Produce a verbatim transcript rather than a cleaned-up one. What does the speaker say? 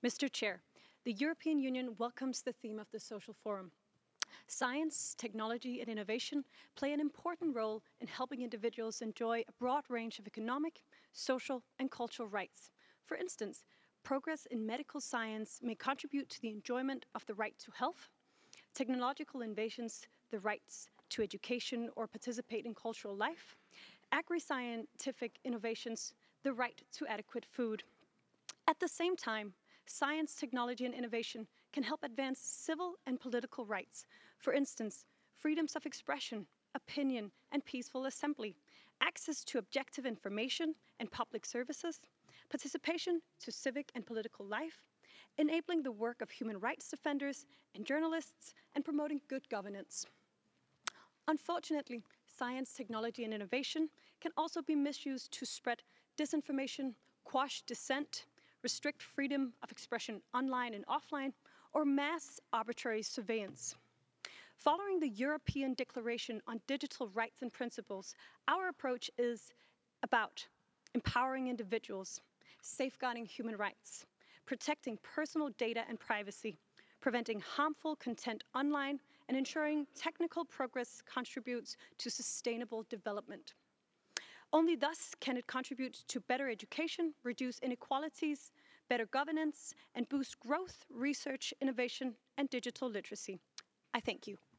Mister Chair, the European Union welcomes the theme of the Social Forum. Science, technology, and innovation play an important role in helping individuals enjoy a broad range of economic, social, and cultural rights. For instance, progress in medical science may contribute to the enjoyment of the right to health, technological innovations, the rights to education or participate in cultural life, agri-scientific innovations, the right to adequate food. At the same time, science, technology, and innovation can help advance civil and political rights. For instance, freedoms of expression, opinion, and peaceful assembly, access to objective information and public services, participation to civic and political life, enabling the work of human rights defenders and journalists, and promoting good governance. Unfortunately, science, technology, and innovation can also be misused to spread disinformation, quash dissent, restrict freedom of expression online and offline, or mass arbitrary surveillance. Following the European Declaration on Digital Rights and Principles, our approach is about empowering individuals, safeguarding human rights, protecting personal data and privacy, preventing harmful content online, and ensuring technical progress contributes to sustainable development. Only thus can it contribute to better education, reduce inequalities, better governance, and boost growth, research, innovation, and digital literacy. I thank you.